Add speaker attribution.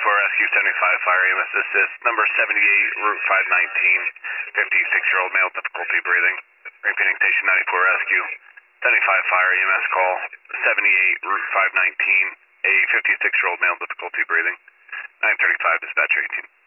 Speaker 1: Rescue 75 Fire EMS Assist, number 78, Route 519, 56-year-old male, difficulty breathing. Repeating station 94 Rescue, 75 Fire EMS call, 78, Route 519, a 56-year-old male, difficulty breathing. 935, dispatcher 18.